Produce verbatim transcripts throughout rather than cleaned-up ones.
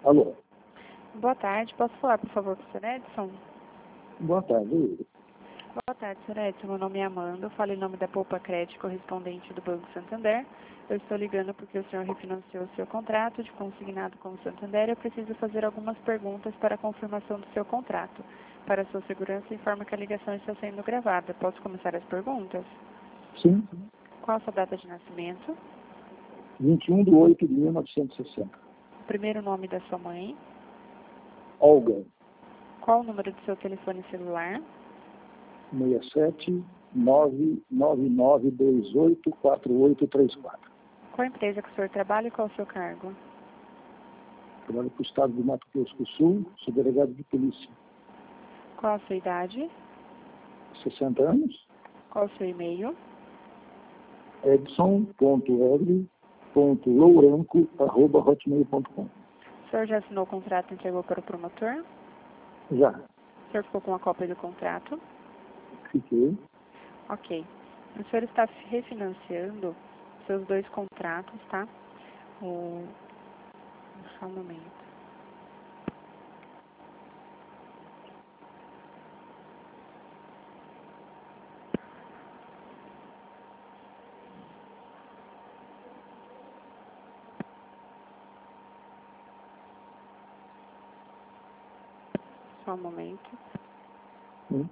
Alô? Boa tarde, posso falar, por favor, com o senhor Edson? Boa tarde. Boa tarde, senhor Edson. Meu nome é Amanda, eu falo em nome da Poupa Crédito, correspondente do Banco Santander. Eu estou ligando porque o senhor refinanciou o seu contrato de consignado com o Santander. Eu preciso fazer algumas perguntas para a confirmação do seu contrato. Para a sua segurança, informa que a ligação está sendo gravada. Posso começar as perguntas? Sim. Qual a sua data de nascimento? vinte e um de oito de mil novecentos e sessenta. O primeiro nome da sua mãe? Olga, Qual o número do seu telefone celular? seis sete nove nove nove dois oito quatro oito três quatro. Qual a empresa que o senhor trabalha e qual o seu cargo? Trabalho para o Estado de Mato Grosso do Sul, sou delegado de polícia. Qual a sua idade? sessenta anos. Qual o seu e-mail? edson ponto l ponto lourenco arroba hotmail ponto com. O senhor já assinou o contrato e entregou para o promotor? Já. O senhor ficou com a cópia do contrato? Fiquei. Ok. O senhor está refinanciando seus dois contratos, tá? O... Só um momento. Só um momento. Sim.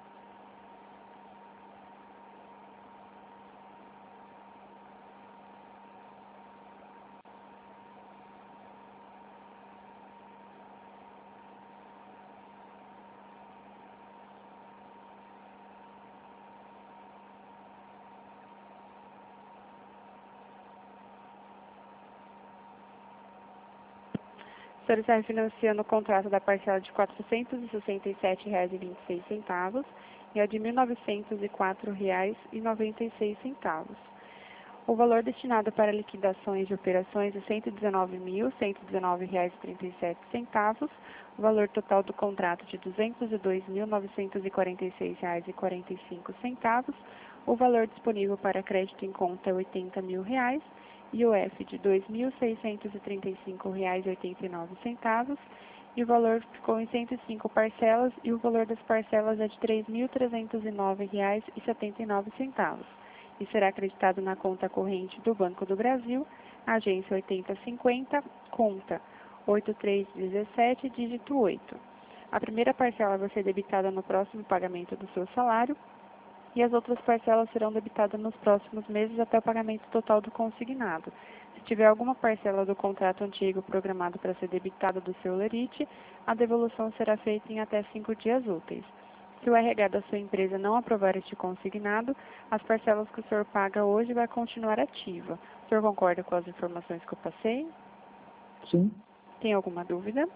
O senhor está refinanciando o contrato da parcela de quatrocentos e sessenta e sete reais e vinte e seis centavos e a de mil novecentos e quatro reais e noventa e seis centavos. O valor destinado para liquidações de operações é cento e dezenove mil, cento e dezenove reais e trinta e sete centavos. O valor total do contrato de duzentos e dois mil, novecentos e quarenta e seis reais e quarenta e cinco centavos. O valor disponível para crédito em conta é oitenta mil reais. I O F de dois mil seiscentos e trinta e cinco reais e oitenta e nove centavos. E o valor ficou em cento e cinco parcelas e o valor das parcelas é de três mil trezentos e nove reais e setenta e nove centavos. E será acreditado na conta corrente do Banco do Brasil, agência oitenta cinquenta, conta oito três um sete, dígito oito. A primeira parcela vai ser debitada no próximo pagamento do seu salário e as outras parcelas serão debitadas nos próximos meses até o pagamento total do consignado. Se tiver alguma parcela do contrato antigo programado para ser debitada do seu lerite, a devolução será feita em até cinco dias úteis. Se o R H da sua empresa não aprovar este consignado, as parcelas que o senhor paga hoje vai continuar ativa. O senhor concorda com as informações que eu passei? Sim. Tem alguma dúvida?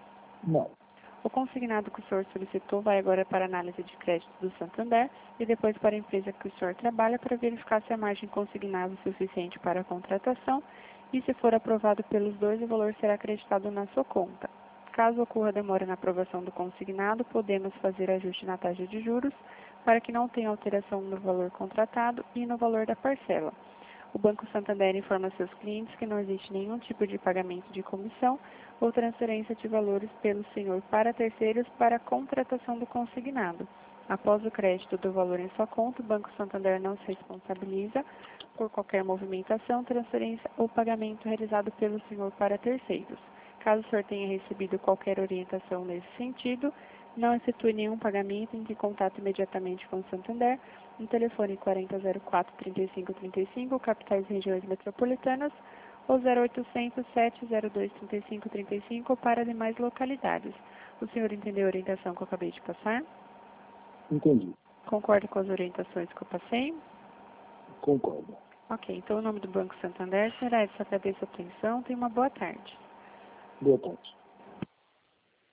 Não. O consignado que o senhor solicitou vai agora para a análise de crédito do Santander e depois para a empresa que o senhor trabalha para verificar se a margem consignável é suficiente para a contratação e, se for aprovado pelos dois, o valor será acreditado na sua conta. Caso ocorra demora na aprovação do consignado, podemos fazer ajuste na taxa de juros para que não tenha alteração no valor contratado e no valor da parcela. O Banco Santander informa seus clientes que não existe nenhum tipo de pagamento de comissão ou transferência de valores pelo senhor para terceiros para a contratação do consignado. Após o crédito do valor em sua conta, o Banco Santander não se responsabiliza por qualquer movimentação, transferência ou pagamento realizado pelo senhor para terceiros. Caso o senhor tenha recebido qualquer orientação nesse sentido, não efetue nenhum pagamento, entre em contato imediatamente com o Santander, no telefone quarenta zero quatro, trinta e cinco trinta e cinco, capitais e regiões metropolitanas, ou zero oitocentos, sete zero dois, trinta e cinco trinta e cinco para demais localidades. O senhor entendeu a orientação que eu acabei de passar? Entendi. Concorda com as orientações que eu passei? Concordo. Ok, então o nome do Banco Santander será essa. Agradeço a atenção. Tenha uma boa tarde. Boa tarde.